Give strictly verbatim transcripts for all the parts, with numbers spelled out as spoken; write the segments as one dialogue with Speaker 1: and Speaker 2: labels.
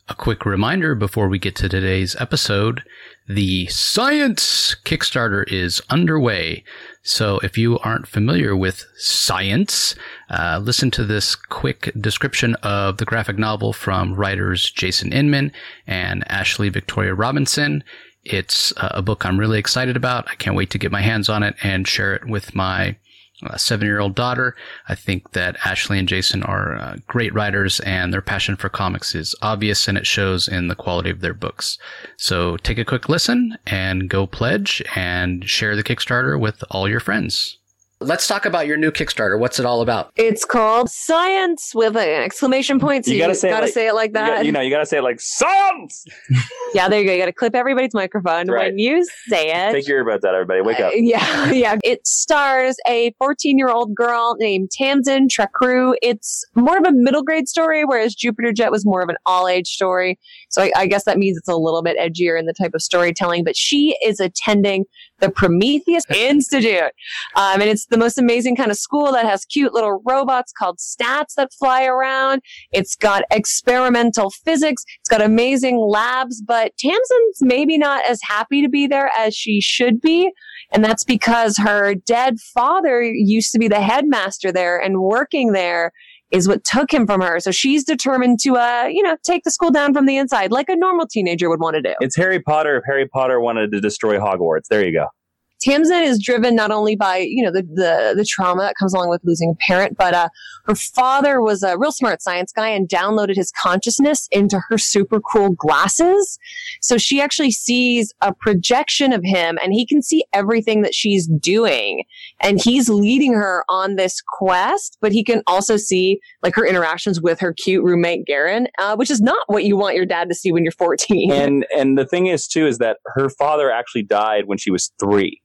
Speaker 1: A quick reminder before we get to today's episode, the Science Kickstarter is underway. So if you aren't familiar with science, uh, listen to this quick description of the graphic novel from writers Jason Inman and Ashley Victoria Robinson. It's uh, a book I'm really excited about. I can't wait to get my hands on it and share it with my Uh, seven-year-old daughter. I think that Ashley and Jason are uh, great writers, and their passion for comics is obvious, and it shows in the quality of their books. So take a quick listen and go pledge and share the Kickstarter with all your friends. Let's talk about your new Kickstarter. What's it all about?
Speaker 2: It's called Science with an exclamation point. So you, you gotta, say, gotta it like, say it like that.
Speaker 3: You, got, you know, you gotta say it like Science!
Speaker 2: Yeah, there you go. You gotta clip everybody's microphone
Speaker 3: right.
Speaker 2: when you say it.
Speaker 3: Take your earbuds out, everybody. Wake up.
Speaker 2: Uh, yeah, yeah. It stars a fourteen-year-old girl named Tamsin Trakru. It's more of a middle grade story, whereas Jupiter Jet was more of an all-age story. So I, I guess that means it's a little bit edgier in the type of storytelling. But she is attending the Prometheus Institute. Um, and it's the most amazing kind of school that has cute little robots called stats that fly around. It's got experimental physics. It's got amazing labs, but Tamsin's maybe not as happy to be there as she should be. And that's because her dead father used to be the headmaster there, and working there is what took him from her. So she's determined to, uh, you know, take the school down from the inside like a normal teenager would want to do.
Speaker 3: It's Harry Potter if Harry Potter wanted to destroy Hogwarts. There you go.
Speaker 2: Tamsin is driven not only by, you know, the, the, the trauma that comes along with losing a parent, but uh, her father was a real smart science guy and downloaded his consciousness into her super cool glasses. So she actually sees a projection of him, and he can see everything that she's doing. And he's leading her on this quest, but he can also see like her interactions with her cute roommate, Garen, uh, which is not what you want your dad to see when you're fourteen.
Speaker 3: And and the thing is, too, is that her father actually died when she was three.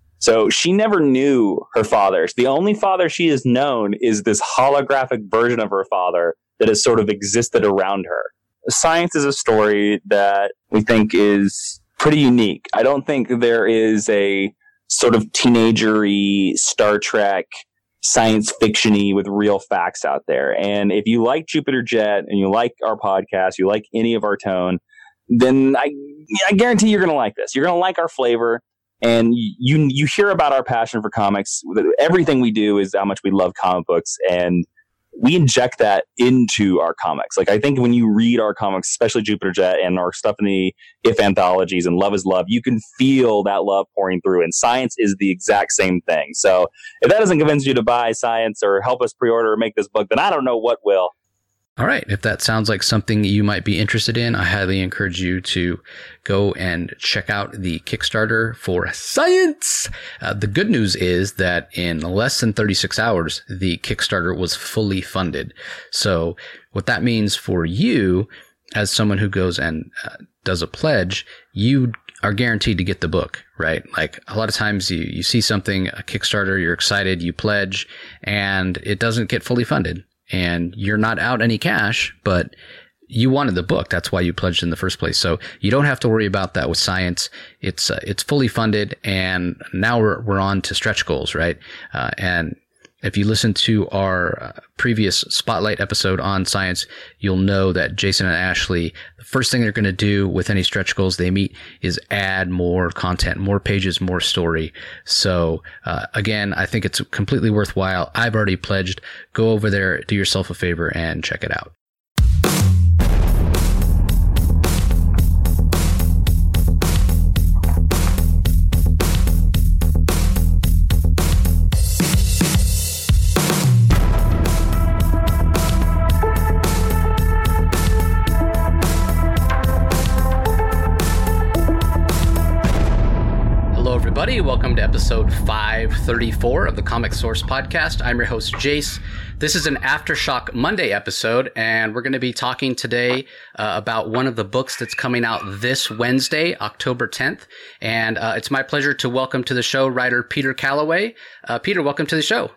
Speaker 3: So she never knew her father. The only father she has known is this holographic version of her father that has sort of existed around her. Science is a story that we think is pretty unique. I don't think there is a sort of teenagery Star Trek science fiction-y with real facts out there. And if you like Jupiter Jet and you like our podcast, you like any of our tone, then I, I guarantee you're going to like this. You're going to like our flavor. And you you hear about our passion for comics. Everything we do is how much we love comic books, and we inject that into our comics. Like, I think when you read our comics, especially Jupiter Jet and our stuff in the If anthologies and Love is Love, you can feel that love pouring through, and Science is the exact same thing. So if that doesn't convince you to buy Science or help us pre-order or make this book, then I don't know what will.
Speaker 1: All right. If that sounds like something you might be interested in, I highly encourage you to go and check out the Kickstarter for Science. Uh, the good news is that in less than thirty-six hours, the Kickstarter was fully funded. So what that means for you, as someone who goes and uh, does a pledge, you are guaranteed to get the book, right? Like, a lot of times you, you see something, a Kickstarter, you're excited, you pledge, and it doesn't get fully funded. And you're not out any cash, but you wanted the book. That's why you pledged in the first place. So you don't have to worry about that with Science. It's uh, it's fully funded, and now we're we're on to stretch goals, right? Uh, and if you listen to our uh, previous Spotlight episode on Science, you'll know that Jason and Ashley, the first thing they're going to do with any stretch goals they meet is add more content, more pages, more story. So uh, again, I think it's completely worthwhile. I've already pledged. Go over there, do yourself a favor, and check it out. Everybody, welcome to episode five thirty-four of the Comic Source Podcast. I'm your host, Jace. This is an Aftershock Monday episode, and we're going to be talking today uh, about one of the books that's coming out this Wednesday, October tenth. And uh, it's my pleasure to welcome to the show writer Peter Calloway. Uh, Peter, welcome to the show.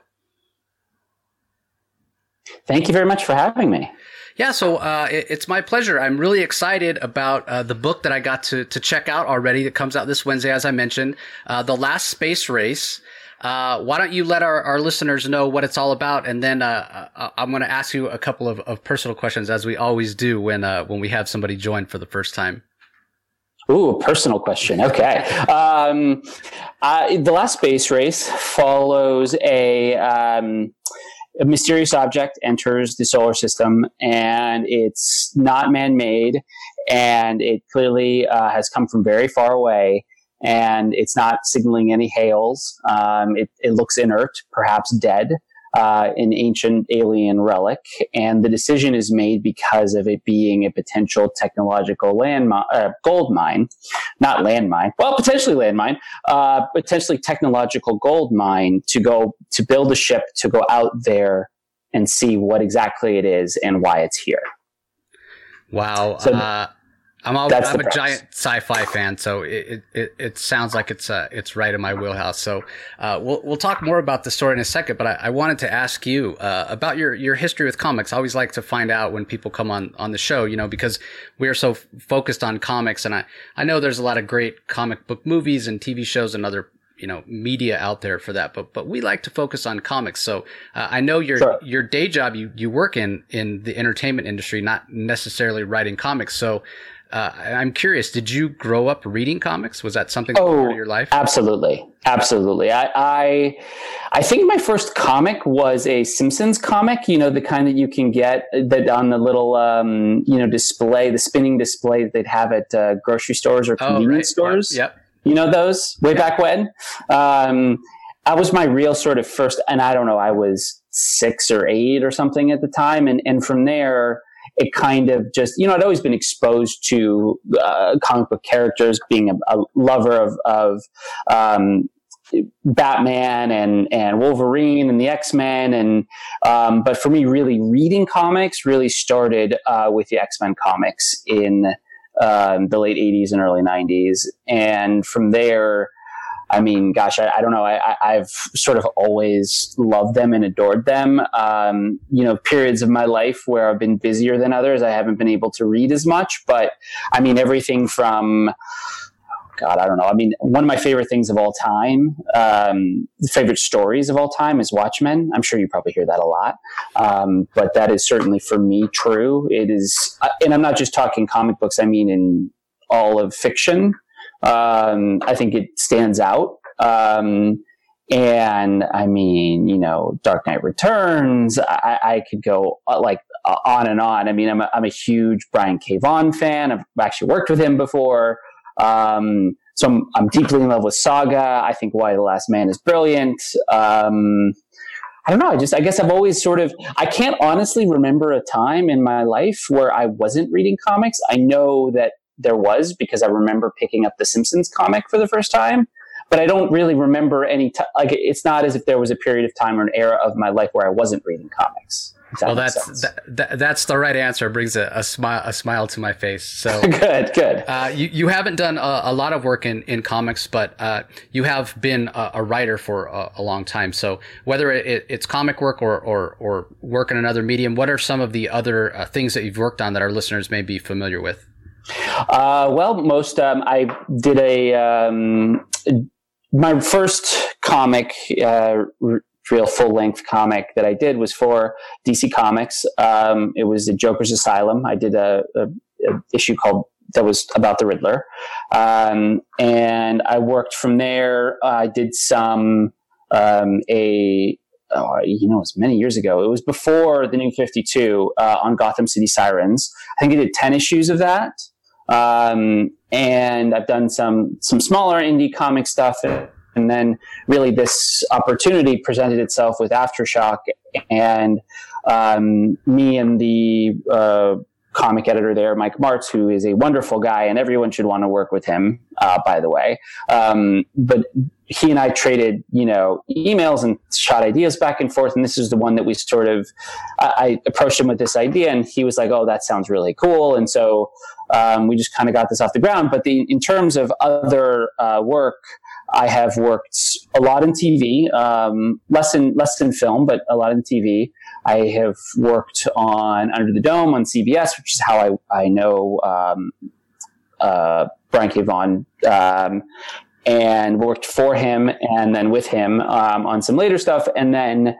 Speaker 4: Thank you very much for having me.
Speaker 1: Yeah, so uh, it, it's my pleasure. I'm really excited about uh, the book that I got to to check out already that comes out this Wednesday, as I mentioned, uh, The Last Space Race. uh, why don't you let our, our listeners know what it's all about, and then uh, I'm going to ask you a couple of, of personal questions, as we always do when uh, when we have somebody join for the first time.
Speaker 4: Ooh, a personal question. Okay. Um, uh, the Last Space Race follows a, um, a mysterious object enters the solar system, and it's not man-made, and it clearly uh, has come from very far away, and it's not signaling any hails. Um, it, it looks inert, perhaps dead. Uh, an ancient alien relic, and the decision is made because of it being a potential technological land uh, gold mine, not landmine. Well, potentially landmine, uh, potentially technological gold mine to go to build a ship to go out there and see what exactly it is and why it's here.
Speaker 1: Wow.
Speaker 4: So,
Speaker 1: uh, I'm, all,
Speaker 4: That's
Speaker 1: I'm
Speaker 4: the
Speaker 1: a
Speaker 4: premise.
Speaker 1: giant sci-fi fan, so it, it, it sounds like it's uh, it's right in my wheelhouse. So uh, we'll we'll talk more about the story in a second, but I, I wanted to ask you uh, about your, your history with comics. I always like to find out when people come on, on the show, you know, because we are so f- focused on comics, and I, I know there's a lot of great comic book movies and T V shows and other, you know, media out there for that, but but we like to focus on comics. So uh, I know your
Speaker 4: Sure.
Speaker 1: your day job, you you work in in the entertainment industry, not necessarily writing comics. So uh, I'm curious, did you grow up reading comics? Was that something that was part of your life?
Speaker 4: Absolutely. Absolutely. I, I, I think my first comic was a Simpsons comic, you know, the kind that you can get that on the little, um, you know, display, the spinning display that they'd have at uh, grocery stores or
Speaker 1: Oh,
Speaker 4: convenience
Speaker 1: right.
Speaker 4: stores.
Speaker 1: Yep. yep.
Speaker 4: You know, those way back when. Um, that was my real sort of first, and I don't know, I was six or eight or something at the time. And, and from there, it kind of just, you know, I'd always been exposed to uh, comic book characters, being a, a lover of, of um, Batman and, and Wolverine and the X-Men. And, um, but for me, really reading comics really started uh, with the X-Men comics in um, the late eighties and early nineties. And from there, I mean, gosh, I, I don't know. I, I've sort of always loved them and adored them. Um, you know, periods of my life where I've been busier than others, I haven't been able to read as much. But I mean, everything from, God, I don't know. I mean, one of my favorite things of all time, um, favorite stories of all time is Watchmen. I'm sure you probably hear that a lot. Um, but that is certainly for me true. It is, and I'm not just talking comic books. I mean, in all of fiction. Um, I think it stands out. Um, and I mean, you know, Dark Knight Returns, I, I could go uh, like uh, on and on. I mean, I'm a, I'm a huge Brian K. Vaughan fan. I've actually worked with him before. Um, so I'm, I'm deeply in love with Saga. I think Why the Last Man is brilliant. Um, I don't know. I just, I guess I've always sort of, I can't honestly remember a time in my life where I wasn't reading comics. I know that there was, because I remember picking up the Simpsons comic for the first time, but I don't really remember any time. Like, it's not as if there was a period of time or an era of my life where I wasn't reading comics. That
Speaker 1: well, that's that, that, that's the right answer. It brings a, a smile a smile to my face. So
Speaker 4: good, good.
Speaker 1: Uh, you you haven't done a, a lot of work in, in comics, but uh, you have been a, a writer for a, a long time. So whether it, it's comic work or, or or work in another medium, what are some of the other uh, things that you've worked on that our listeners may be familiar with?
Speaker 4: Uh, well, most, um, I did a, um, my first comic, uh, r- real full length comic that I did was for D C Comics. Um, it was the Joker's Asylum. I did a, a, a issue called, that was about the Riddler. Um, and I worked from there. Uh, I did some, um, a, Oh, you know, it was many years ago. It was before the New fifty-two uh, on Gotham City Sirens. I think I did ten issues of that. Um, and I've done some some smaller indie comic stuff. And then really this opportunity presented itself with Aftershock. And um, me and the uh, comic editor there, Mike Martz, who is a wonderful guy, and everyone should want to work with him, uh, by the way. Um, but he and I traded, you know, emails and shot ideas back and forth. And this is the one that we sort of, I, I approached him with this idea, and he was like, oh, that sounds really cool. And so um, we just kind of got this off the ground. But the, in terms of other uh, work, I have worked a lot in T V, um, less in less in film, but a lot in T V. I have worked on Under the Dome on C B S, which is how I I know um, uh, Brian K. Vaughan. Um, and worked for him and then with him um, on some later stuff. And then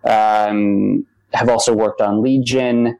Speaker 4: um, have also worked on Legion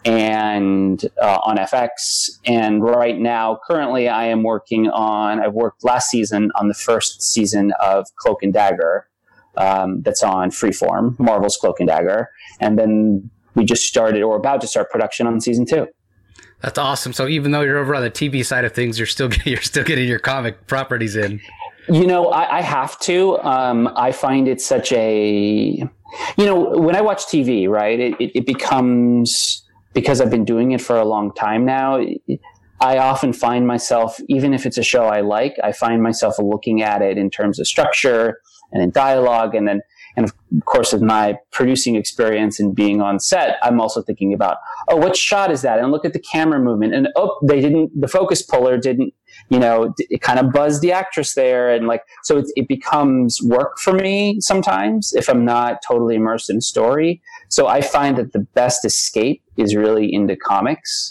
Speaker 4: and uh, on F X. And right now, currently, I am working on, I've worked last season on the first season of Cloak and Dagger um, that's on Freeform, Marvel's Cloak and Dagger. And then we just started or about to start production on season two.
Speaker 1: That's awesome. So even though you're over on the T V side of things, you're still you're still getting your comic properties in.
Speaker 4: You know, I, I have to. Um, I find it such a, you know, when I watch T V, right, it, it, it becomes, because I've been doing it for a long time now, I often find myself, even if it's a show I like, I find myself looking at it in terms of structure and in dialogue, and then And of course, with my producing experience and being on set, I'm also thinking about, oh, what shot is that? And look at the camera movement. And oh, they didn't, the focus puller didn't, you know, it kind of buzzed the actress there. And like, so it, it becomes work for me sometimes if I'm not totally immersed in a story. So I find that the best escape is really into comics.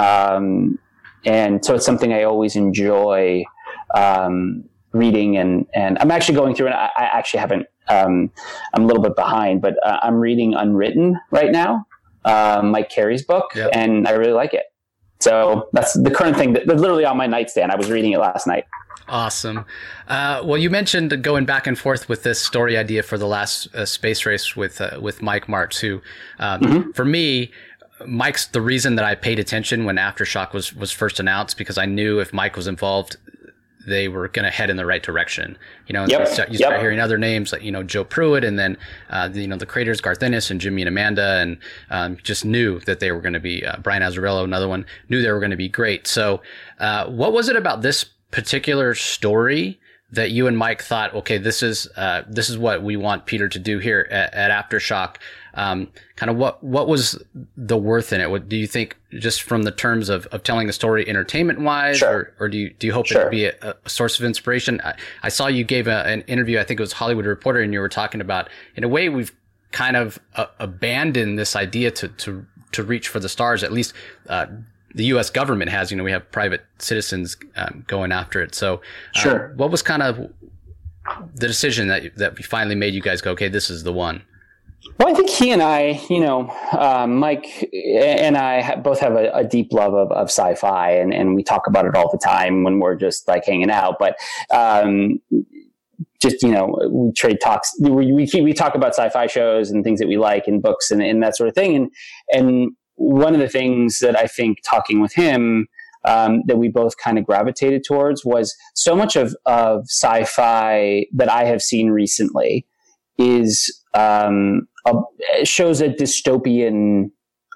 Speaker 4: Um, and so it's something I always enjoy um, reading. And, and I'm actually going through, and I, I actually haven't, Um, I'm a little bit behind, but uh, I'm reading Unwritten right now, uh, Mike Carey's book, yep. And I really like it. So that's the current thing that, that's literally on my nightstand. I was reading it last night.
Speaker 1: Awesome. Uh, well, you mentioned going back and forth with this story idea for the last uh, space race with uh, with Mike Martz, who, um, mm-hmm. for me, Mike's the reason that I paid attention when Aftershock was was first announced, because I knew if Mike was involved, they were going to head in the right direction, you know, and yep. you start, you start yep. hearing other names like, you know, Joe Pruitt, and then, uh, the, you know, the creators, Garth Ennis and Jimmy and Amanda, and, um, just knew that they were going to be, uh, Brian Azzarello, another one, knew they were going to be great. So, uh, what was it about this particular story that you and Mike thought, okay, this is, uh, this is what we want Peter to do here at, at Aftershock? Um, kind of what, what was the worth in it? What do you think, just from the terms of, of telling a story entertainment wise, sure. or, or do you, do you hope sure. it would be a, a source of inspiration? I, I saw you gave a, an interview, I think it was Hollywood Reporter, and you were talking about, in a way, we've kind of uh, abandoned this idea to, to, to reach for the stars. At least, uh, the U S government has, you know, we have private citizens um, going after it. So, uh,
Speaker 4: sure.
Speaker 1: what was kind of the decision that, that finally made you guys go, okay, this is the one?
Speaker 4: Well, I think he and I, you know, uh, Mike and I both have a, a deep love of, of sci-fi, and, and we talk about it all the time when we're just like hanging out. But um, just, you know, we trade talks. We, we we talk about sci-fi shows and things that we like and books and, and that sort of thing. And and one of the things that I think talking with him um, that we both kind of gravitated towards was so much of of sci-fi that I have seen recently is um, a, shows a dystopian,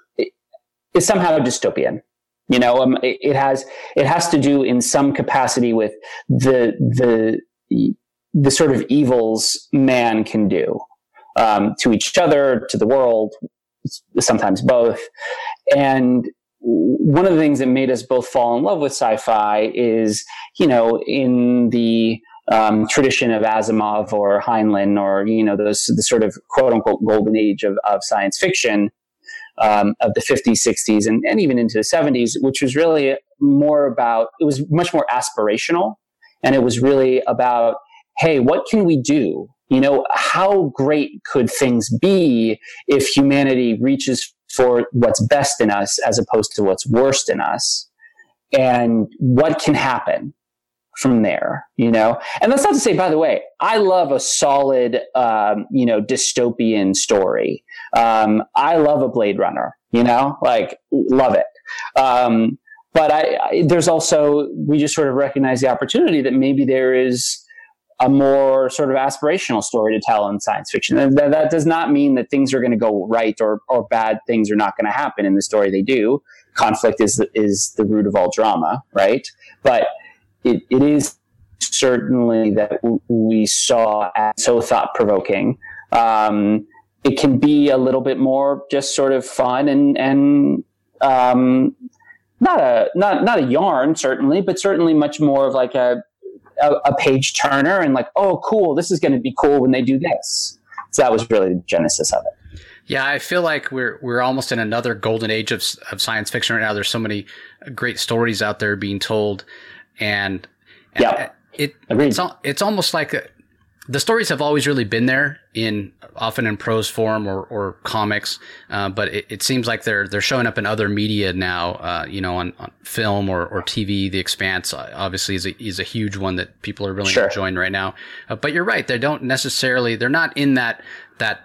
Speaker 4: is somehow dystopian. You know, um, it, it has it has to do in some capacity with the the the sort of evils man can do um, to each other, to the world, sometimes both. And one of the things that made us both fall in love with sci-fi is, you know, in the Um, tradition of Asimov or Heinlein, or, you know, those, the sort of quote unquote golden age of, of science fiction, um, of the fifties, sixties, and, and even into the seventies, which was really more about, it was much more aspirational. And it was really about, hey, what can we do? You know, how great could things be if humanity reaches for what's best in us as opposed to what's worst in us? And what can happen from there, you know? And that's not to say, by the way, I love a solid, um, you know, dystopian story. Um, I love a Blade Runner, you know, like love it. Um, but I, I, there's also, we just sort of recognize the opportunity that maybe there is a more sort of aspirational story to tell in science fiction. And that, that does not mean that things are going to go right, or, or bad things are not going to happen in the story. They do. Conflict is, is the root of all drama, right? But It, it is certainly that we saw as so thought-provoking. Um, it can be a little bit more just sort of fun and and um, not a not not a yarn certainly, but certainly much more of like a a, a page turner, and like, oh, cool, this is going to be cool when they do this. So that was really the genesis of it.
Speaker 1: Yeah, I feel like we're we're almost in another golden age of of science fiction right now. There's so many great stories out there being told. And, and
Speaker 4: yeah.
Speaker 1: It
Speaker 4: Agreed.
Speaker 1: it's al- it's almost like a, the stories have always really been there in often in prose form or, or comics, uh, but it, it seems like they're they're showing up in other media now. Uh, you know, on, on film or, or T V. The Expanse uh, obviously is a, is a huge one that people are really
Speaker 4: Sure.
Speaker 1: enjoying right now. Uh, but you're right; they don't necessarily they're not in that that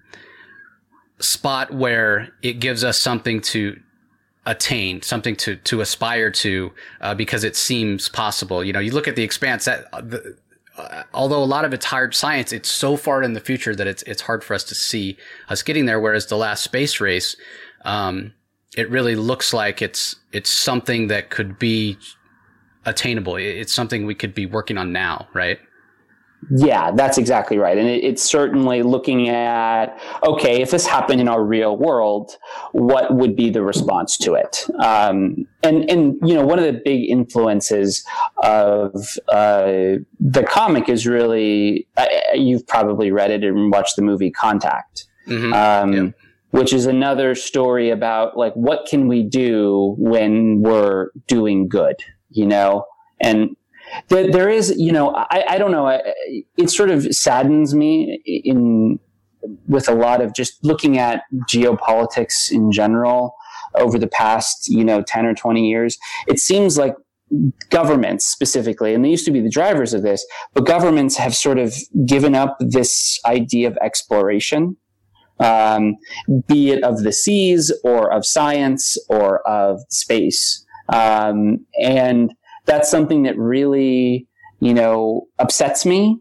Speaker 1: spot where it gives us something to attain, something to to aspire to, uh, because it seems possible. You know, you look at The Expanse, that uh, the, uh, although a lot of it's hard science, it's so far in the future that it's it's hard for us to see us getting there. Whereas The Last Space Race, um, it really looks like it's it's something that could be attainable. It's something we could be working on now, right?
Speaker 4: Yeah, that's exactly right. And it, it's certainly looking at, okay, if this happened in our real world, what would be the response to it? Um, and, and, you know, one of the big influences of uh, the comic is really, uh, you've probably read it and watched the movie Contact,
Speaker 1: Mm-hmm.
Speaker 4: um,
Speaker 1: Yep.
Speaker 4: which is another story about, like, what can we do when we're doing good, you know? And There, there is, you know, I, I don't know. It sort of saddens me in with a lot of just looking at geopolitics in general over the past, you know, ten or twenty years. It seems like governments specifically, and they used to be the drivers of this, but governments have sort of given up this idea of exploration, um, be it of the seas or of science or of space. Um, and that's something that really, you know, upsets me,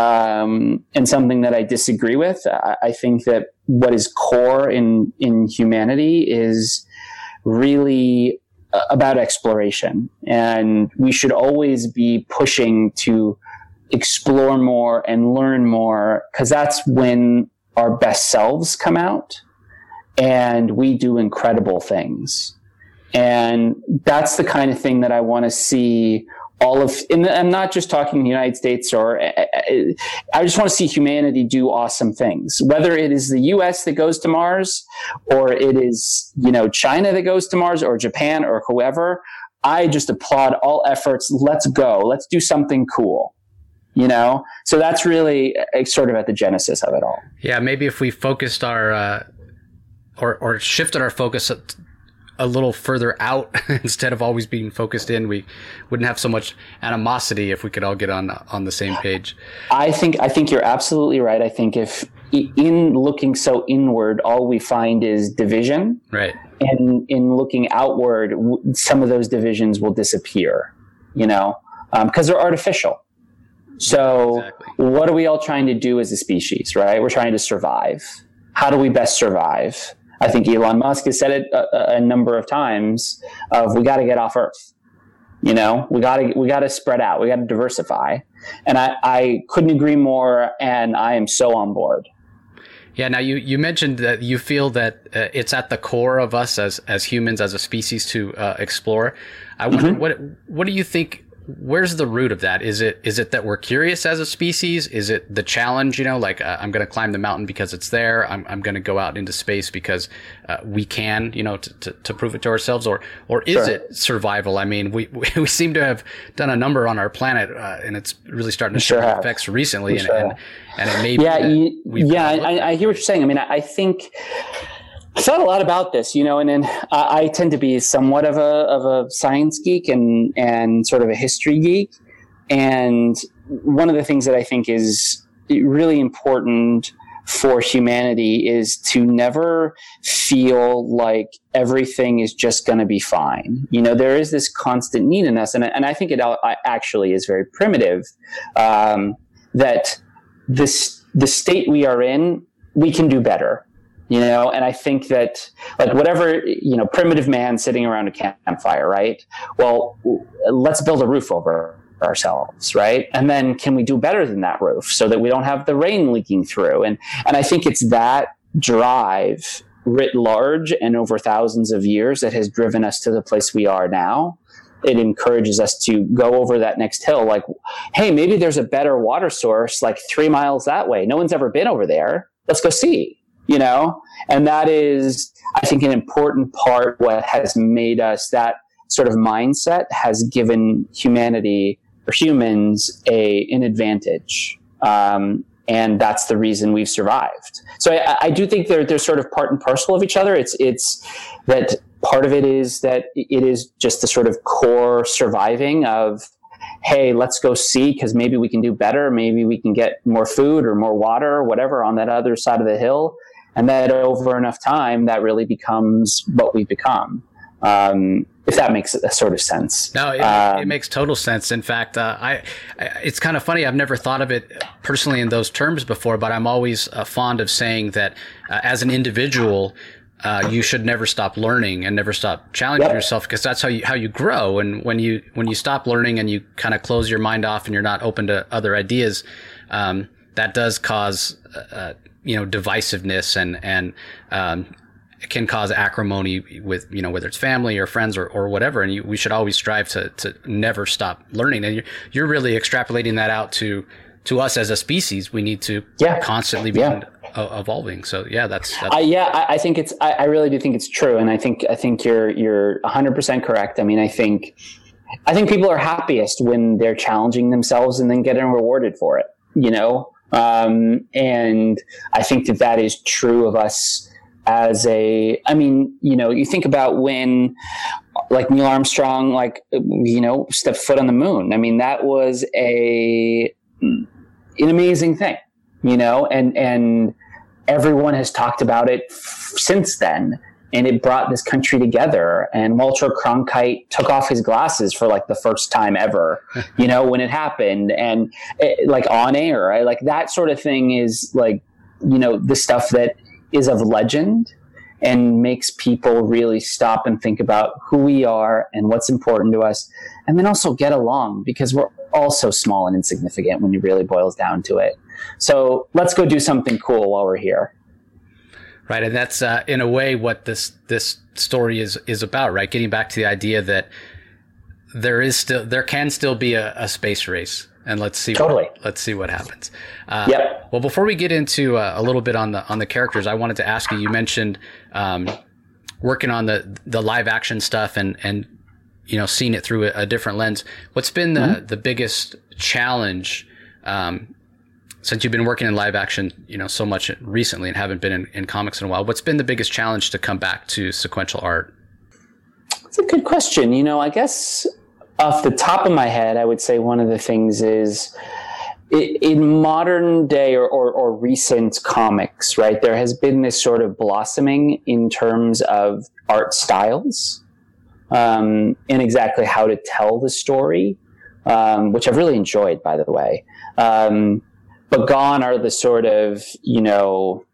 Speaker 4: um, and something that I disagree with. I, I think that what is core in, in humanity is really about exploration. And we should always be pushing to explore more and learn more, because that's when our best selves come out and we do incredible things. And that's the kind of thing that I want to see all of, and I'm not just talking the United States, or I just want to see humanity do awesome things, whether it is the U S that goes to Mars, or it is, you know, China that goes to Mars, or Japan, or whoever. I just applaud all efforts. Let's go. Let's do something cool. You know? So that's really sort of at the genesis of it all.
Speaker 1: Yeah. Maybe if we focused our, uh, or, or shifted our focus a little further out instead of always being focused in, we wouldn't have so much animosity if we could all get on on the same page.
Speaker 4: I think I think you're absolutely right. I think if in looking so inward, all we find is division,
Speaker 1: right?
Speaker 4: And in looking outward, some of those divisions will disappear, you know, because um, they're artificial. So exactly. What are we all trying to do as a species, right? We're trying to survive. How do we best survive? I think Elon Musk has said it a, a number of times of, we got to get off Earth. You know, we got to, we got to spread out. We got to diversify. And I, I couldn't agree more. And I am so on board.
Speaker 1: Yeah. Now you, you mentioned that you feel that uh, it's at the core of us as, as humans, as a species to uh, explore. I wonder, mm-hmm. what, what do you think? Where's the root of that? Is it is it that we're curious as a species? Is it the challenge? You know, like uh, I'm going to climb the mountain because it's there. I'm I'm going to go out into space because uh, we can. You know, to, to to prove it to ourselves. Or or is sure. it survival? I mean, we we seem to have done a number on our planet, uh, and it's really starting to show sure effects recently. And, sure and and it may
Speaker 4: yeah
Speaker 1: be
Speaker 4: you, yeah. I, I hear what you're saying. I mean, I, I think. I thought a lot about this, you know, and then I, I tend to be somewhat of a of a science geek and and sort of a history geek. And one of the things that I think is really important for humanity is to never feel like everything is just going to be fine. You know, there is this constant need in us, and and I think it actually is very primitive, um, that this the state we are in, we can do better. You know, and I think that, like, whatever, you know, primitive man sitting around a campfire, right? Well, let's build a roof over ourselves, right? And then can we do better than that roof so that we don't have the rain leaking through? And and I think it's that drive writ large and over thousands of years that has driven us to the place we are now. It encourages us to go over that next hill. Like, hey, maybe there's a better water source like three miles that way. No one's ever been over there. Let's go see. You know, and that is, I think, an important part. What has made us, that sort of mindset has given humanity for humans, a an advantage. Um, and that's the reason we've survived. So I, I do think they're, they're sort of part and parcel of each other. It's, it's that part of it is that it is just the sort of core surviving of, hey, let's go see, because maybe we can do better. Maybe we can get more food or more water or whatever on that other side of the hill. And that over enough time, that really becomes what we've become. Um, if that makes a sort of sense.
Speaker 1: No, it, um, it makes total sense. In fact, uh, I, I, it's kind of funny. I've never thought of it personally in those terms before, but I'm always uh, fond of saying that uh, as an individual, uh, you should never stop learning and never stop challenging yep. yourself, because that's how you, how you grow. And when you, when you stop learning and you kind of close your mind off and you're not open to other ideas, um, that does cause, uh, you know, divisiveness and, and, um, it can cause acrimony with, you know, whether it's family or friends or, or whatever. And you, we should always strive to, to never stop learning. And you're, you're really extrapolating that out to, to us as a species. We need to yeah. constantly be yeah. evolving. So yeah, that's, that's
Speaker 4: uh, yeah, I, I think it's, I, I really do think it's true. And I think, I think you're, you're a hundred percent correct. I mean, I think, I think people are happiest when they're challenging themselves and then getting rewarded for it, you know? Um, and I think that that is true of us as a, I mean, you know, you think about when like Neil Armstrong, like, you know, stepped foot on the moon. I mean, that was a, an amazing thing, you know, and, and everyone has talked about it f- since then. And it brought this country together. And Walter Cronkite took off his glasses for like the first time ever, you know, when it happened. And it, like on air, right? Like that sort of thing is like, you know, the stuff that is of legend and makes people really stop and think about who we are and what's important to us. And then also get along, because we're all so small and insignificant when it really boils down to it. So let's go do something cool while we're here.
Speaker 1: Right. And that's, uh, in a way what this, this story is, is about, right? Getting back to the idea that there is still, there can still be a, a space race, and let's see,
Speaker 4: totally.
Speaker 1: what, let's see what happens. Uh,
Speaker 4: yep.
Speaker 1: Well, before we get into uh, a little bit on the, on the characters, I wanted to ask you, you mentioned, um, working on the, the live action stuff and, and, you know, seeing it through a, a different lens. What's been the, mm-hmm. the biggest challenge, um, since you've been working in live action, you know, so much recently and haven't been in, in comics in a while, what's been the biggest challenge to come back to sequential art?
Speaker 4: That's a good question. You know, I guess off the top of my head, I would say one of the things is it, in modern day or, or, or recent comics, right, there has been this sort of blossoming in terms of art styles um, and exactly how to tell the story, um, which I've really enjoyed, by the way. Um, But gone are the sort of, you know,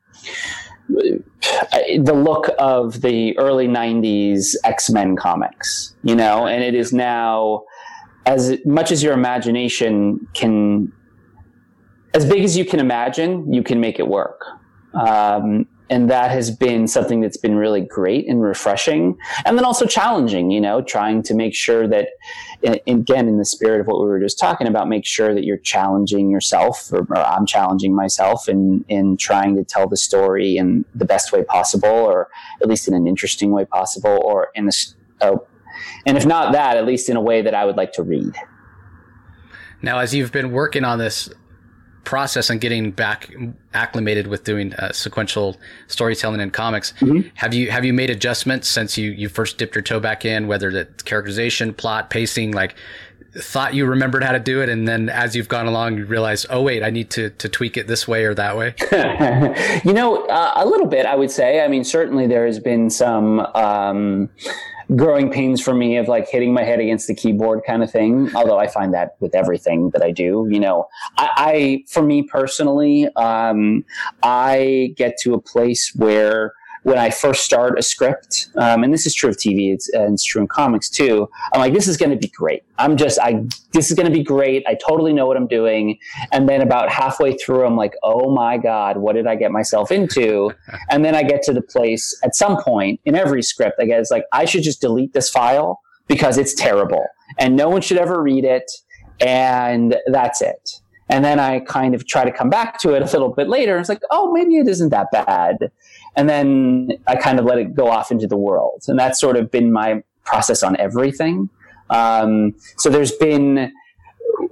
Speaker 4: the look of the early nineties X-Men comics, you know, and it is now as much as your imagination can, as big as you can imagine, you can make it work. Um, and that has been something that's been really great and refreshing, and then also challenging, you know, trying to make sure that, again, in the spirit of what we were just talking about, make sure that you're challenging yourself, or, or I'm challenging myself in, in trying to tell the story in the best way possible, or at least in an interesting way possible, or in the, uh, and if not that, at least in a way that I would like to read.
Speaker 1: Now, as you've been working on this process and getting back acclimated with doing uh, sequential storytelling in comics, mm-hmm. have you have you made adjustments since you you first dipped your toe back in, whether it's characterization, plot, pacing, like thought you remembered how to do it, and then as you've gone along you realize, oh wait, I need to to tweak it this way or that way?
Speaker 4: you know, uh, a little bit, I would say. I mean, certainly there has been some um growing pains for me of like hitting my head against the keyboard kind of thing. Although I find that with everything that I do, you know, I, I for me personally, um, I get to a place where when I first start a script, um, and this is true of T V, it's, and it's true in comics too, I'm like, this is going to be great. I'm just, I, this is going to be great. I totally know what I'm doing. And then about halfway through, I'm like, oh my God, what did I get myself into? And then I get to the place at some point in every script, I guess, like, I should just delete this file because it's terrible and no one should ever read it. And that's it. And then I kind of try to come back to it a little bit later. It's like, oh, maybe it isn't that bad. And then I kind of let it go off into the world. And that's sort of been my process on everything. Um, so there's been,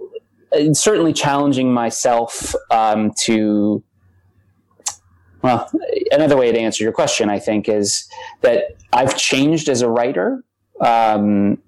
Speaker 4: certainly challenging myself um, to, well, another way to answer your question, I think, is that I've changed as a writer um,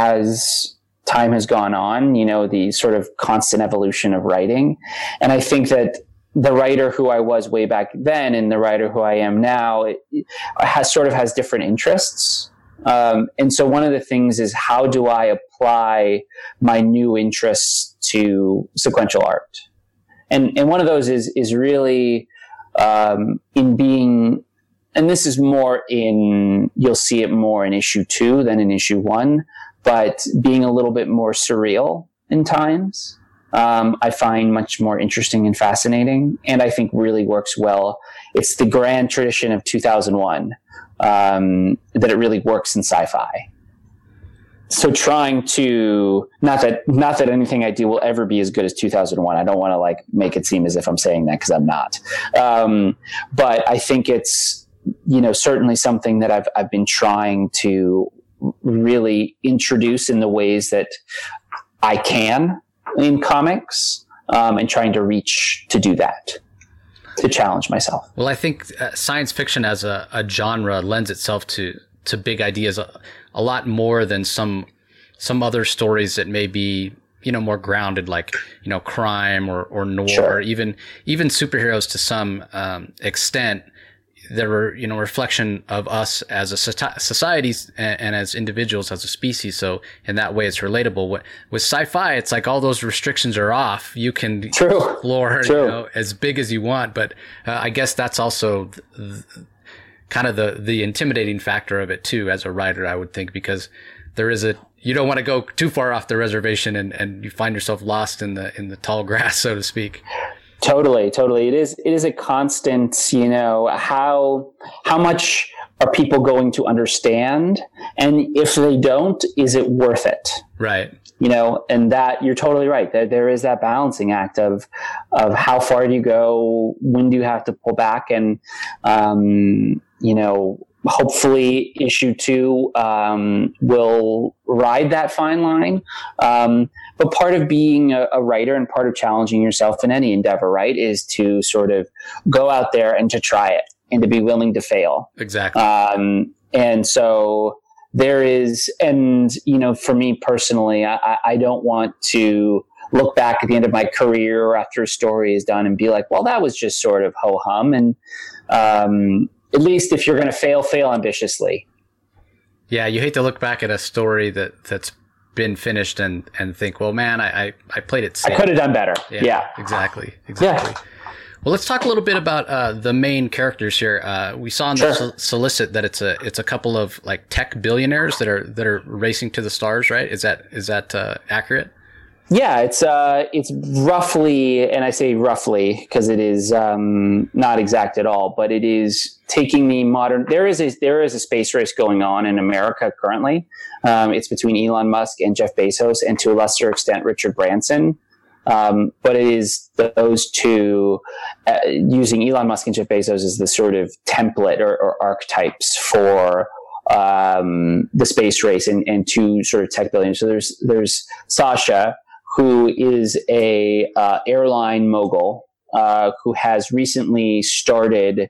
Speaker 4: as time has gone on, you know, the sort of constant evolution of writing. And I think that the writer who I was way back then and the writer who I am now it, it has sort of has different interests. Um, and so one of the things is, how do I apply my new interests to sequential art? And and one of those is is really um, in being, and this is more in, you'll see it more in issue two than in issue one, but being a little bit more surreal in times. Um, I find much more interesting and fascinating, and I think really works well. It's the grand tradition of two thousand one. Um, that it really works in sci-fi. So trying to, not that, not that anything I do will ever be as good as two thousand one. I don't want to like make it seem as if I'm saying that, because I'm not. Um, but I think it's, you know, certainly something that I've, I've been trying to really introduce in the ways that I can in comics, um, and trying to reach to do that. To challenge myself.
Speaker 1: Well, I think uh, science fiction as a, a genre lends itself to, to big ideas a, a lot more than some some other stories that may be, you know, more grounded, like, you know, crime or, or noir,
Speaker 4: sure.
Speaker 1: or even even superheroes to some um, extent. There were, you know, reflection of us as a society and, and as individuals, as a species. So in that way, it's relatable. With, with sci-fi, it's like all those restrictions are off. You can
Speaker 4: True.
Speaker 1: explore,
Speaker 4: True.
Speaker 1: you know, as big as you want. But uh, I guess that's also th- th- kind of the, the intimidating factor of it too, as a writer, I would think, because there is a, you don't want to go too far off the reservation and, and you find yourself lost in the, in the tall grass, so to speak.
Speaker 4: Totally, totally. It is, it is a constant, you know, how, how much are people going to understand? And if they don't, is it worth it?
Speaker 1: Right.
Speaker 4: You know, and that you're totally right. There, there is that balancing act of, of how far do you go? When do you have to pull back? And, um, you know, hopefully issue two, um, will ride that fine line. Um, But part of being a, a writer and part of challenging yourself in any endeavor, right, is to sort of go out there and to try it and to be willing to fail.
Speaker 1: Exactly.
Speaker 4: Um, and so there is, and, you know, for me personally, I, I don't want to look back at the end of my career or after a story is done and be like, well, that was just sort of ho-hum. And um, at least if you're going to fail, fail ambitiously.
Speaker 1: Yeah, you hate to look back at a story that, that's been finished and and think, well, man, I I, I played it safe.
Speaker 4: I could have done better. Yeah,
Speaker 1: yeah. exactly, exactly.
Speaker 4: Yeah.
Speaker 1: Well, let's talk a little bit about uh, the main characters here. Uh, we saw in the
Speaker 4: Sure.
Speaker 1: solicit that it's a it's a couple of like tech billionaires that are that are racing to the stars, right? Is that is that uh, accurate?
Speaker 4: Yeah, it's uh, it's roughly, and I say roughly because it is um, not exact at all, but it is taking the modern. There is a there is a space race going on in America currently. Um, it's between Elon Musk and Jeff Bezos, and to a lesser extent Richard Branson. Um, but it is those two uh, using Elon Musk and Jeff Bezos as the sort of template or, or archetypes for um, the space race and, and two sort of tech billionaires. So there's there's Sasha, who is a uh, airline mogul uh, who has recently started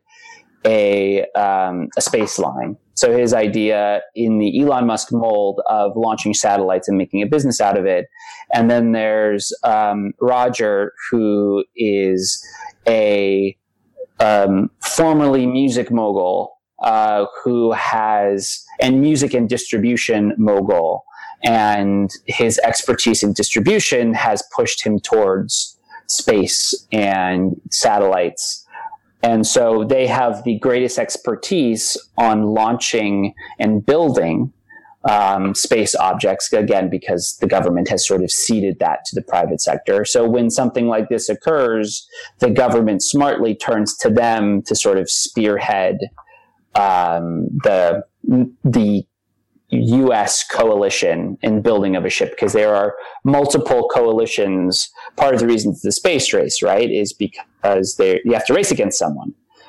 Speaker 4: a um, a space line. So his idea in the Elon Musk mold of launching satellites and making a business out of it. And then there's um, Roger, who is a um, formerly music mogul uh, who has, and music and distribution mogul. And his expertise in distribution has pushed him towards space and satellites. And so they have the greatest expertise on launching and building um, space objects, again, because the government has sort of ceded that to the private sector. So when something like this occurs, the government smartly turns to them to sort of spearhead um, the the U S coalition in building of a ship, because there are multiple coalitions. Part of the reason it's the space race, right, is because they you have to race against someone.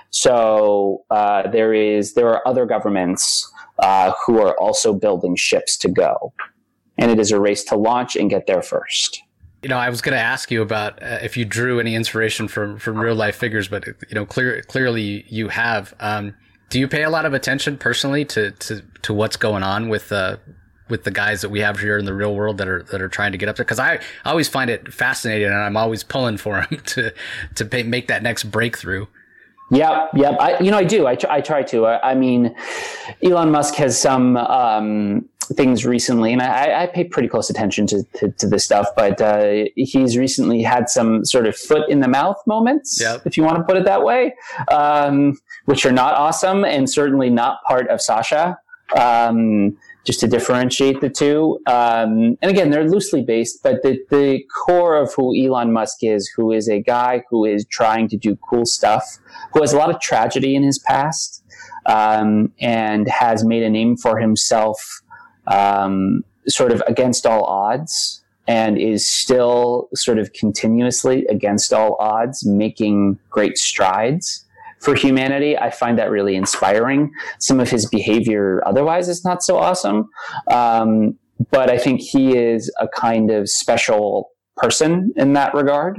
Speaker 4: So uh, there is there are other governments uh, who are also building ships to go, and it is a race to launch and get there first.
Speaker 1: you know, I was going to ask you about uh, if you drew any inspiration from, from real life figures, but, you know, clear, clearly you have. Um, do you pay a lot of attention personally to, to, to what's going on with, uh, with the guys that we have here in the real world that are, that are trying to get up there? Cause I, I always find it fascinating and I'm always pulling for them to, to pay, make that next breakthrough.
Speaker 4: Yeah, yeah. I, you know, I do. I, I try to. I, I mean, Elon Musk has some um, things recently, and I, I pay pretty close attention to, to, to this stuff. But uh, he's recently had some sort of foot in the mouth moments, yep. if you want to put it that way, um, which are not awesome and certainly not part of Sasha. Um, just to differentiate the two. Um, and again, they're loosely based, but the, the core of who Elon Musk is, who is a guy who is trying to do cool stuff, who has a lot of tragedy in his past, um, and has made a name for himself, um, sort of against all odds, and is still sort of continuously against all odds, making great strides for humanity. I find that really inspiring. Some of his behavior otherwise is not so awesome. Um, but I think he is a kind of special person in that regard,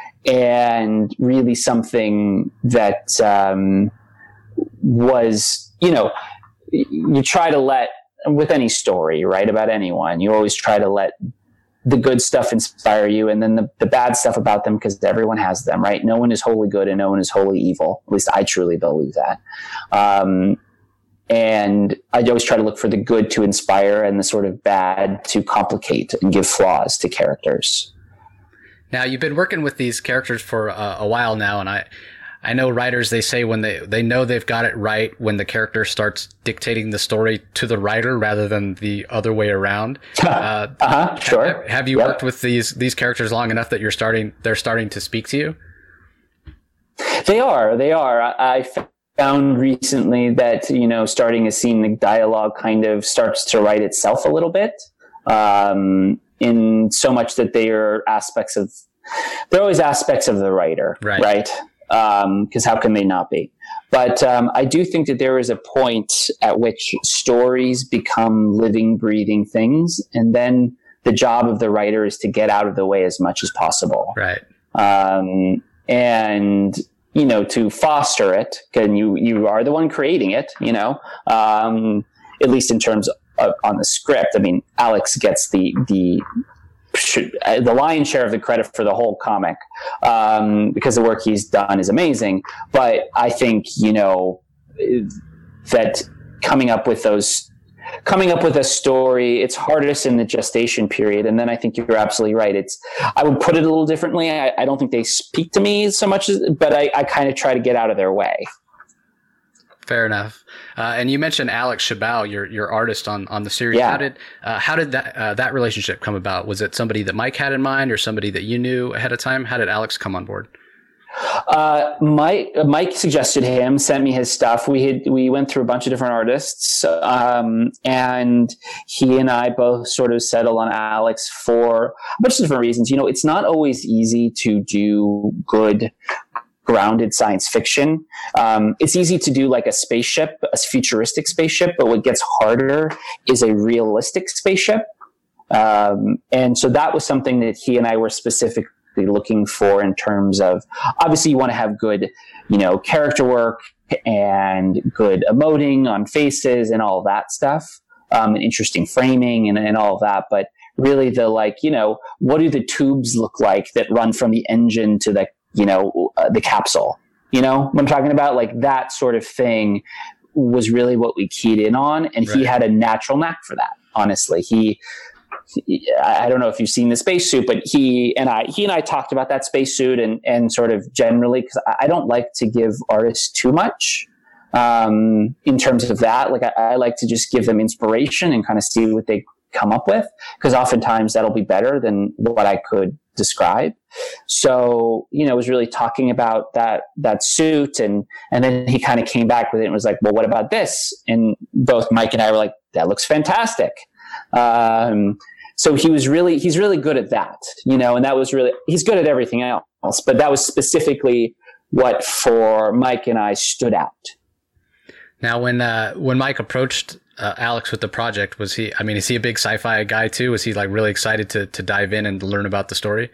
Speaker 4: and really something that um, was, you know, you try to let, with any story, right, about anyone, you always try to let the good stuff inspire you, and then the, the bad stuff about them, because everyone has them, right? No one is wholly good and no one is wholly evil. At least I truly believe that. Um, and I always try to look for the good to inspire and the sort of bad to complicate and give flaws to characters.
Speaker 1: Now, you've been working with these characters for uh, a while now, and I I know writers, they say when they, they know they've got it right when the character starts dictating the story to the writer rather than the other way around. Uh,
Speaker 4: uh-huh, sure.
Speaker 1: Have you
Speaker 4: yep.
Speaker 1: worked with these, these characters long enough that you're starting, they're starting to speak to you?
Speaker 4: They are, they are. I, I found recently that, you know, starting a scene, the dialogue kind of starts to write itself a little bit, um, in so much that they are aspects of, they're always aspects of the writer, right? right? Because um, how can they not be? But um, I do think that there is a point at which stories become living, breathing things, and then the job of the writer is to get out of the way as much as possible.
Speaker 1: Right.
Speaker 4: Um, and, you know, to foster it, because you, you are the one creating it, you know, um, at least in terms of on the script. I mean, Alex gets the the Should, uh, the lion's share of the credit for the whole comic, um, because the work he's done is amazing. But I think, you know, that coming up with those, coming up with a story, it's hardest in the gestation period. And then I think you're absolutely right. It's, I would put it a little differently. I, I don't think they speak to me so much, as, but I, I kind of try to get out of their way.
Speaker 1: Fair enough. Uh, and you mentioned Alex Shabao, your your artist on, on the series.
Speaker 4: Yeah.
Speaker 1: How did uh, how did that uh, that relationship come about? Was it somebody that Mike had in mind, or somebody that you knew ahead of time? How did Alex come on board?
Speaker 4: Uh, Mike Mike suggested him, sent me his stuff. We had we went through a bunch of different artists, um, and he and I both sort of settled on Alex for a bunch of different reasons. You know, it's not always easy to do good, grounded science fiction. Um, it's easy to do like a spaceship, a futuristic spaceship, but what gets harder is a realistic spaceship. Um, and so that was something that he and I were specifically looking for in terms of, obviously you want to have good, you know, character work and good emoting on faces and all of that stuff, um, and interesting framing and, and all of that. But really the, like, you know, what do the tubes look like that run from the engine to the, you know, uh, the capsule, you know what I'm talking about? Like that sort of thing was really what we keyed in on. And right. He had a natural knack for that. Honestly, he, he, I don't know if you've seen the spacesuit, but he and I, he and I talked about that spacesuit and, and sort of generally, cause I don't like to give artists too much, um, in terms of that. Like I, I like to just give them inspiration and kind of see what they come up with. Cause oftentimes that'll be better than what I could describe. So, you know, it was really talking about that, that suit. And, and then he kind of came back with it and was like, well, what about this? And both Mike and I were like, that looks fantastic. Um, so he was really, he's really good at that, you know, and that was really, he's good at everything else, but that was specifically what for Mike and I stood out.
Speaker 1: Now, when, uh, when Mike approached uh, Alex with the project? Was he, I mean, is he a big sci-fi guy too? Was he like really excited to, to dive in and learn about the story?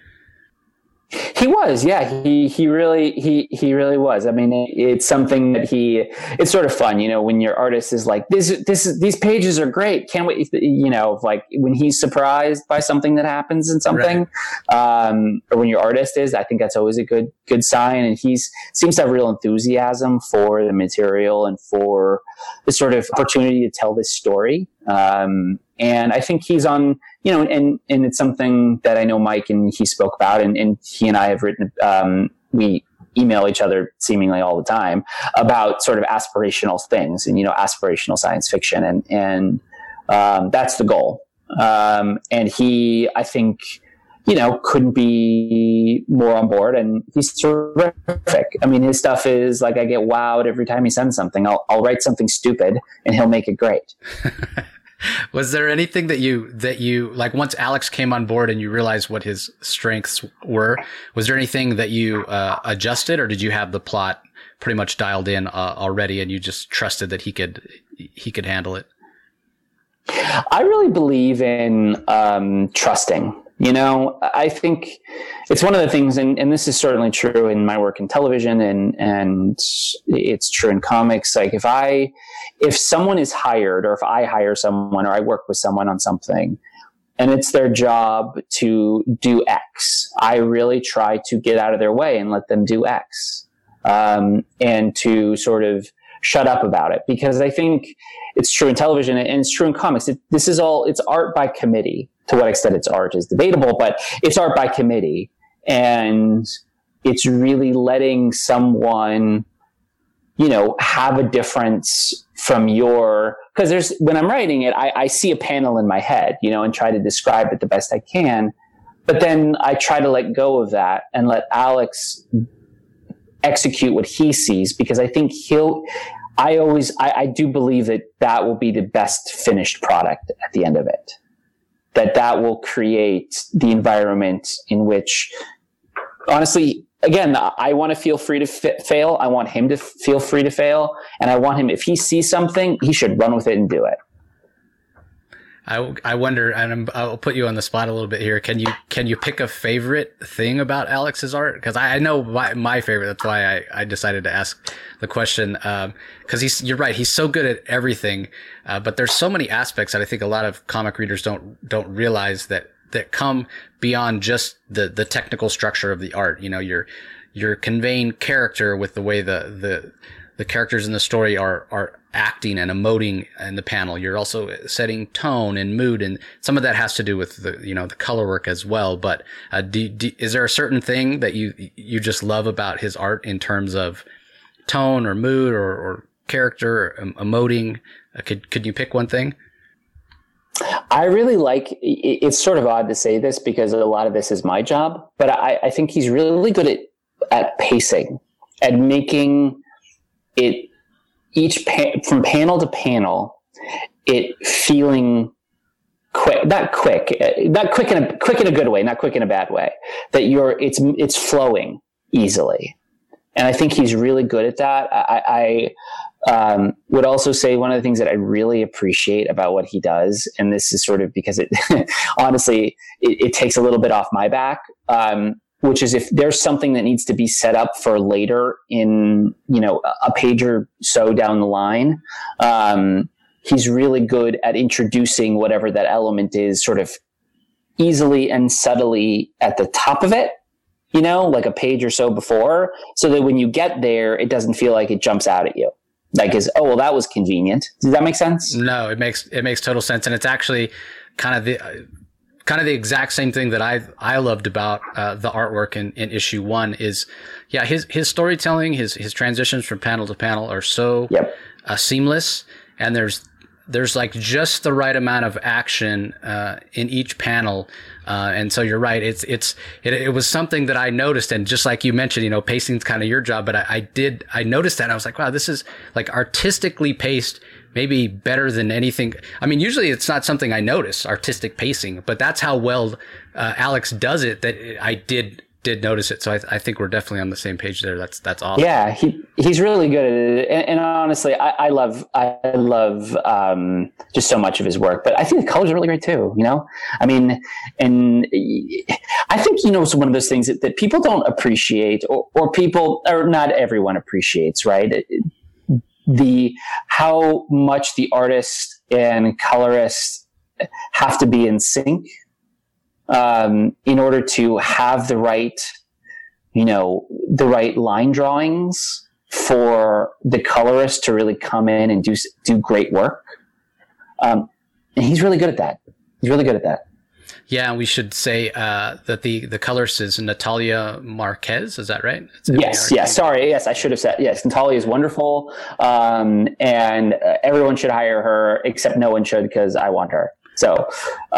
Speaker 4: He was, yeah. He he really he he really was. I mean, it, it's something that he. It's sort of fun, you know, when your artist is like, "This this is these pages are great. Can't wait." You know, like when he's surprised by something that happens in something, right. um, or when your artist is. I think that's always a good good sign. And he's seems to have real enthusiasm for the material and for the sort of opportunity to tell this story. Um, and I think he's on, you know, and, and it's something that I know Mike and he spoke about, and, and he and I have written, um, we email each other seemingly all the time about sort of aspirational things and, you know, aspirational science fiction. And, and, um, that's the goal. Um, and he, I think, you know, couldn't be more on board, and he's terrific. I mean, his stuff is like, I get wowed every time he sends something. I'll, I'll write something stupid and he'll make it great.
Speaker 1: Was there anything that you, that you, like once Alex came on board and you realized what his strengths were, was there anything that you uh, adjusted, or did you have the plot pretty much dialed in uh, already and you just trusted that he could, he could handle it?
Speaker 4: I really believe in um, trusting. You know, I think it's one of the things, and, and this is certainly true in my work in television, and, and it's true in comics. Like if I, if someone is hired, or if I hire someone, or I work with someone on something, and it's their job to do X, I really try to get out of their way and let them do X, um, and to sort of shut up about it, because I think it's true in television and it's true in comics. It, this is all, it's art by committee. To what extent it's art is debatable, but it's art by committee. And it's really letting someone, you know, have a difference from your, because there's, when I'm writing it, I, I see a panel in my head, you know, and try to describe it the best I can. But then I try to let go of that and let Alex execute what he sees, because I think he'll, I always, I, I do believe that that will be the best finished product at the end of it. That that will create the environment in which, honestly, again, I want to feel free to f- fail. I want him to f- feel free to fail. And I want him, if he sees something, he should run with it and do it.
Speaker 1: I, I wonder, and I'm, I'll put you on the spot a little bit here. Can you can you pick a favorite thing about Alex's art? Because I, I know my, my favorite. That's why I, I decided to ask the question. Because um, he's you're right. He's so good at everything. Uh, but there's so many aspects that I think a lot of comic readers don't don't realize that that come beyond just the the technical structure of the art. You know, you're you're conveying character with the way the the the characters in the story are are acting and emoting in the panel. You're also setting tone and mood, and some of that has to do with the, you know, the color work as well. But uh, do, do, is there a certain thing that you you just love about his art in terms of tone or mood or, or character or um, emoting? Uh, could could you pick one thing?
Speaker 4: I really like, it's sort of odd to say this because a lot of this is my job, but I, I think he's really good at, at pacing, at making it each pa- from panel to panel, it feeling quick, not quick, not quick in a quick in a good way, not quick in a bad way. That you're, it's it's flowing easily, and I think he's really good at that. I, I um, would also say one of the things that I really appreciate about what he does, and this is sort of because it honestly it, it takes a little bit off my back. Um, which is if there's something that needs to be set up for later in, you know, a page or so down the line, um, he's really good at introducing whatever that element is sort of easily and subtly at the top of it, you know, like a page or so before, so that when you get there, it doesn't feel like it jumps out at you. Like, is, oh, well, that was convenient. Does that make sense?
Speaker 1: No, it makes, it makes total sense. And it's actually kind of the, uh, kind of the exact same thing that I I loved about uh, the artwork in, in issue one is, yeah, his his storytelling, his his transitions from panel to panel are so
Speaker 4: yep.
Speaker 1: uh, seamless, and there's there's like just the right amount of action uh, in each panel, uh, and so you're right. It's it's it, it was something that I noticed, and just like you mentioned, you know, pacing's kind of your job, but I, I did I noticed that and I was like, wow, this is like artistically paced. Maybe better than anything. I mean, usually it's not something I notice, artistic pacing, but that's how well uh, Alex does it that I did did notice it. So I, I think we're definitely on the same page there. That's that's awesome.
Speaker 4: Yeah, he he's really good at it, and, and honestly, I, I love I love um, just so much of his work. But I think the colors are really great too. You know, I mean, and I think you know it's one of those things that, that people don't appreciate, or, or people, or not everyone appreciates, right? The how much the artist and colorist have to be in sync um, in order to have the right, you know, the right line drawings for the colorist to really come in and do do great work. Um, and he's really good at that. He's really good at that.
Speaker 1: Yeah, we should say uh, that the, the colorist is Natalia Marquez. Is that right?
Speaker 4: Yes, yes. Sorry, yes, I should have said yes. Natalia is wonderful, um, and uh, everyone should hire her, except no one should because I want her. So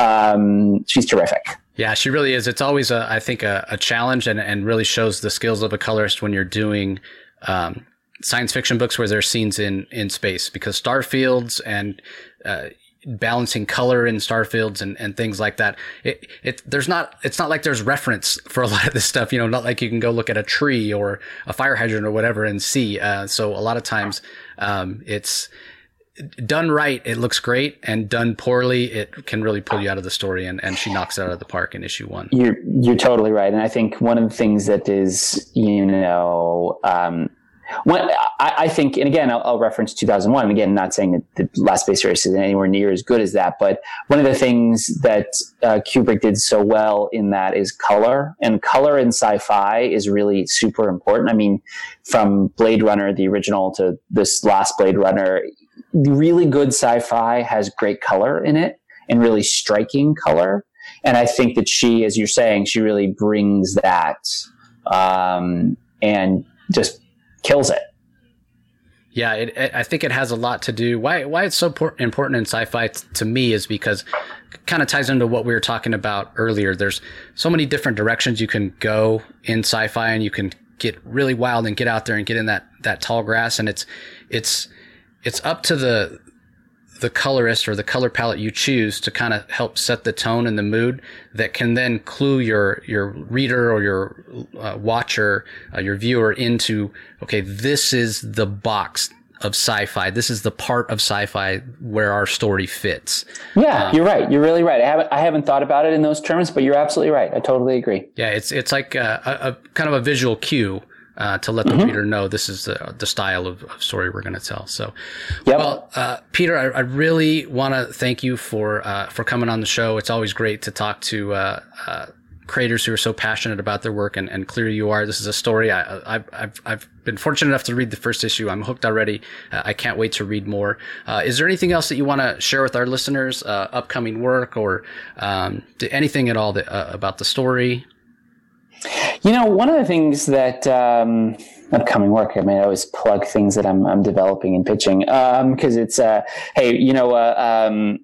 Speaker 4: um, she's terrific.
Speaker 1: Yeah, she really is. It's always, a, I think, a, a challenge, and, and really shows the skills of a colorist when you're doing um, science fiction books where there's scenes in, in space, because starfields and uh, balancing color in starfields and, and things like that. It, it, there's not, it's not like there's reference for a lot of this stuff, you know, not like you can go look at a tree or a fire hydrant or whatever and see. Uh, so a lot of times, um, it's done right. It looks great, and done poorly, it can really pull you out of the story. And, and she knocks it out of the park in issue one.
Speaker 4: You're, you're totally right. And I think one of the things that is, you know, um, When, I, I think, and again, I'll, I'll reference two thousand one. And again, not saying that the Last Space Race is anywhere near as good as that, but one of the things that uh, Kubrick did so well in that is color, and color in sci-fi is really super important. I mean, from Blade Runner, the original, to this last Blade Runner, really good sci-fi has great color in it, and really striking color. And I think that she, as you're saying, she really brings that, um, and just kills it.
Speaker 1: Yeah, it, it, I think it has a lot to do. Why why it's so por- important in sci-fi t- to me is because it kind of ties into what we were talking about earlier. There's so many different directions you can go in sci-fi, and you can get really wild and get out there and get in that that tall grass. And it's it's it's up to the the colorist or the color palette you choose to kind of help set the tone and the mood that can then clue your, your reader or your uh, watcher, uh, your viewer into, okay, this is the box of sci-fi. This is the part of sci-fi where our story fits.
Speaker 4: Yeah,
Speaker 1: um,
Speaker 4: you're right. You're really right. I haven't, I haven't thought about it in those terms, but you're absolutely right. I totally agree.
Speaker 1: Yeah. It's, it's like a, a, a kind of a visual cue. Uh, to let the mm-hmm. reader know this is the, the style of, of story we're going to tell. So, yep. well, uh, Peter, I, I really want to thank you for uh, for coming on the show. It's always great to talk to uh, uh, creators who are so passionate about their work, and, and clearly you are. This is a story I, I, I've I've been fortunate enough to read the first issue. I'm hooked already. Uh, I can't wait to read more. Uh, is there anything else that you want to share with our listeners? Uh, upcoming work, or um, anything at all that, uh, about the story?
Speaker 4: You know, one of the things that um, upcoming work, I mean, I always plug things that I'm, I'm developing and pitching because um, it's, uh, hey, you know, uh, um,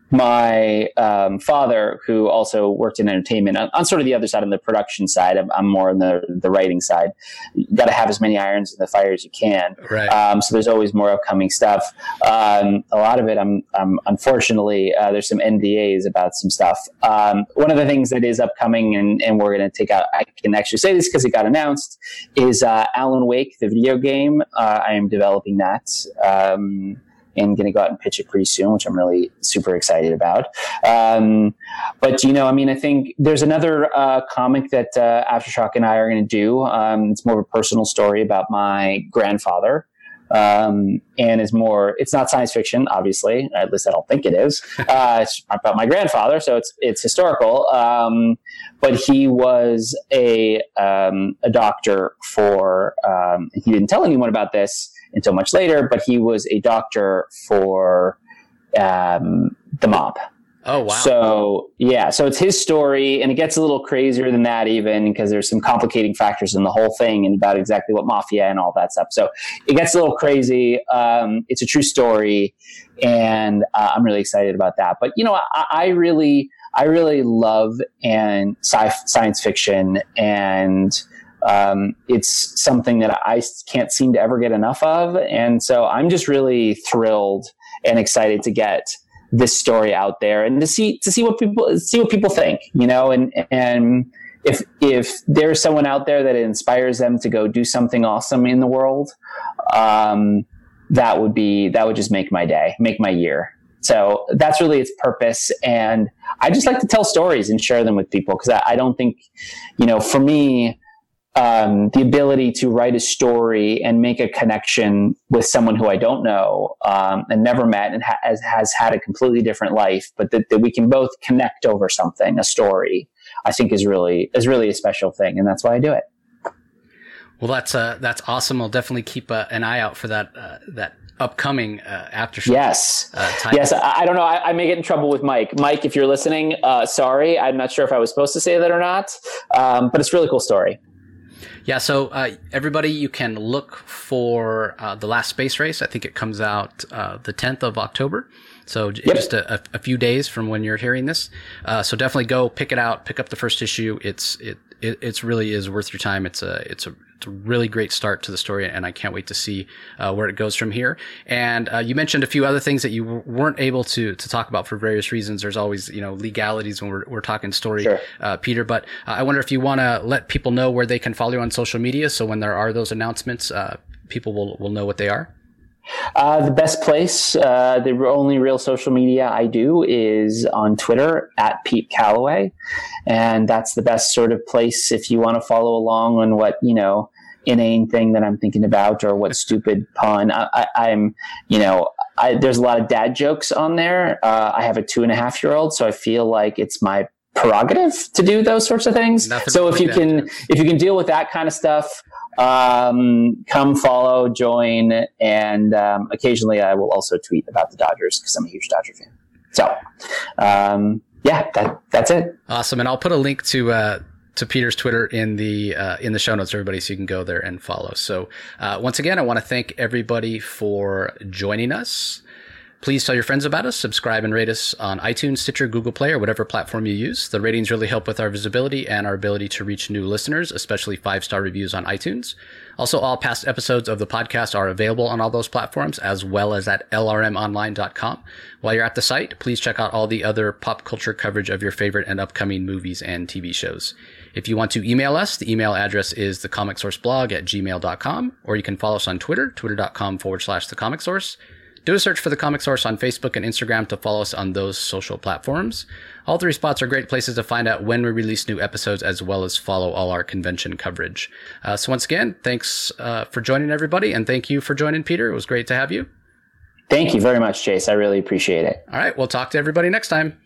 Speaker 4: my um, father, who also worked in entertainment, on, on sort of the other side, on the production side, I'm, I'm more on the, the writing side. You got to have as many irons in the fire as you can.
Speaker 1: Right.
Speaker 4: Um, so there's always more upcoming stuff. Um, a lot of it, I'm, I'm unfortunately, uh, there's some N D As about some stuff. Um, one of the things that is upcoming, and, and we're going to take out, I can actually say this because it got announced, is uh, Alan Wake, the video game. Uh, I am developing that. Um, and going to go out and pitch it pretty soon, which I'm really super excited about. Um, but, you know, I mean, I think there's another uh, comic that uh, Aftershock and I are going to do. Um, it's more of a personal story about my grandfather. Um, and is more, it's not science fiction, obviously, at least I don't think it is. Uh, it's about my grandfather, so it's, it's historical. Um, but he was a, um, a doctor for, um, he didn't tell anyone about this until much later, but he was a doctor for, um, the mob.
Speaker 1: Oh, wow.
Speaker 4: So, yeah, so it's his story, and it gets a little crazier than that even, because there's some complicating factors in the whole thing and about exactly what mafia and all that stuff. So it gets a little crazy. Um, it's a true story, and uh, I'm really excited about that. But, you know, I, I really, I really love and sci- science fiction, and um, it's something that I can't seem to ever get enough of. And so I'm just really thrilled and excited to get this story out there, and to see to see what people see what people think, you know, and and if if there's someone out there that inspires them to go do something awesome in the world, um, that would be that would just make my day, make my year. So that's really its purpose. And I just like to tell stories and share them with people, because I, I don't think, you know, for me, um, the ability to write a story and make a connection with someone who I don't know um, and never met and ha- has, has had a completely different life, but that, that we can both connect over something, a story, I think is really is really a special thing. And that's why I do it.
Speaker 1: Well, that's uh, that's awesome. I'll definitely keep uh, an eye out for that uh, that upcoming uh, aftershock.
Speaker 4: Yes.
Speaker 1: Uh,
Speaker 4: yes. I, I don't know. I, I may get in trouble with Mike. Mike, if you're listening, uh, sorry. I'm not sure if I was supposed to say that or not. Um, but it's a really cool story.
Speaker 1: Yeah. So uh, everybody, you can look for uh, The Last Space Race. I think it comes out uh, the tenth of October. So j-
Speaker 4: Yep.
Speaker 1: just a, a few days from when you're hearing this. Uh, so definitely go pick it out. Pick up the first issue. It's it it it's really is worth your time. It's a it's a it's a really great start to the story, and I can't wait to see uh, where it goes from here. And uh, you mentioned a few other things that you w- weren't able to to talk about for various reasons. There's always, you know, legalities when we're we're talking story,
Speaker 4: Sure.
Speaker 1: uh, Peter. But uh, I wonder if you want to let people know where they can follow you on social media, so when there are those announcements, uh, people will will know what they are.
Speaker 4: Uh, the best place, uh, the only real social media I do is on Twitter at Pete Calloway. And that's the best sort of place if you want to follow along on what, you know, inane thing that I'm thinking about or what stupid pun. I, I, I'm, you know, I, there's a lot of dad jokes on there. Uh, I have a two and a half year old, so I feel like it's my prerogative to do those sorts of things.
Speaker 1: Nothing
Speaker 4: so if you
Speaker 1: that.
Speaker 4: can, if you can deal with that kind of stuff, um, come follow, join, and um, occasionally I will also tweet about the Dodgers because I'm a huge Dodger fan. So, um, yeah, that that's it.
Speaker 1: Awesome, and I'll put a link to uh, to Peter's Twitter in the uh, in the show notes, everybody, so you can go there and follow. So, uh, once again, I want to thank everybody for joining us. Please tell your friends about us, subscribe and rate us on iTunes, Stitcher, Google Play, or whatever platform you use. The ratings really help with our visibility and our ability to reach new listeners, especially five-star reviews on iTunes. Also, all past episodes of the podcast are available on all those platforms, as well as at L R M online dot com. While you're at the site, please check out all the other pop culture coverage of your favorite and upcoming movies and T V shows. If you want to email us, the email address is thecomicsourceblog at gmail dot com, or you can follow us on Twitter, twitter.com forward slash thecomicsource. Do a search for The Comic Source on Facebook and Instagram to follow us on those social platforms. All three spots are great places to find out when we release new episodes, as well as follow all our convention coverage. Uh, so once again, thanks uh, for joining everybody, and thank you for joining, Peter. It was great to have you.
Speaker 4: Thank you very much, Chase. I really appreciate it.
Speaker 1: All right, we'll talk to everybody next time.